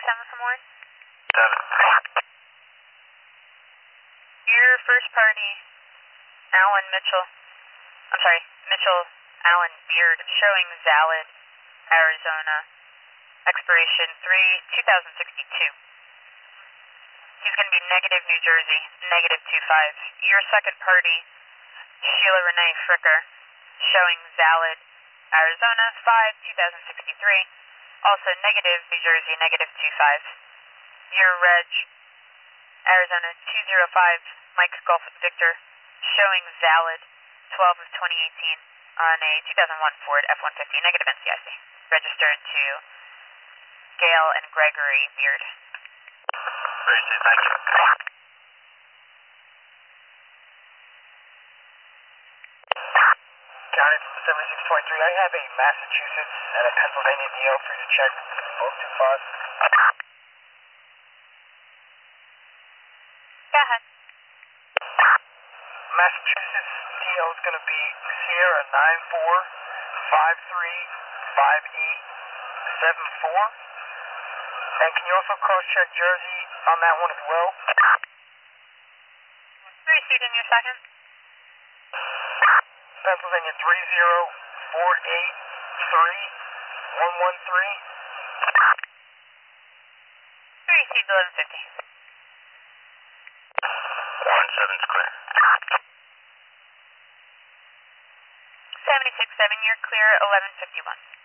7 from Warren. 7. Your first party, Alan Mitchell. I'm sorry, Mitchell Alan Beard, showing Zalid, Arizona, expiration 3/2062. He's going to be negative New Jersey, -25. Your second party, Sheila Renee Fricker, showing Zalid, Arizona, 5/2063. Also negative New Jersey, -25. Your reg, Arizona 205, Mike Golf Victor, showing Zalid, 12/2018 on a 2001 Ford F-150, negative NCIC. Registered to Gail and Gregory Beard. Appreciate it, thank you. County 7623, I have a Massachusetts and a Pennsylvania DL for you to check, both 2-5. Go ahead. Massachusetts DL is going to be Sierra 94535874. And can you also cross-check Jersey on that one as well? Receiving your second. Pennsylvania 30483-113. Received 1150. 17's clear. 76-7, you're clear at 1151.